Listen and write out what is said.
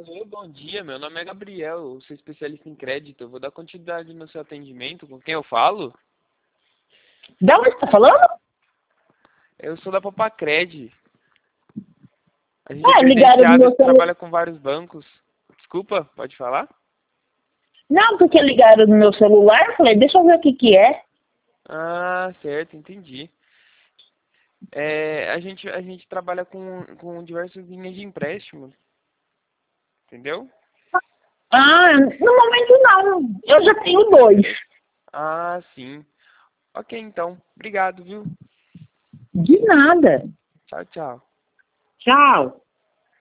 Oi, bom dia, meu nome é Gabriel, eu sou especialista em crédito. Eu vou dar continuidade no seu atendimento. Com quem eu falo? Da onde você tá falando? Eu sou da Popacred. A gente é Ligaram no credenciado meu e celular. trabalha com vários bancos. Desculpa, pode falar? Não, porque ligaram no meu celular. Falei, deixa eu ver o que que é. Ah, certo, entendi. A gente trabalha com diversas linhas de empréstimo, entendeu? No momento não. Eu já tenho dois. Ah, sim. Ok, então. Obrigado, viu? De nada. Tchau, tchau. Tchau.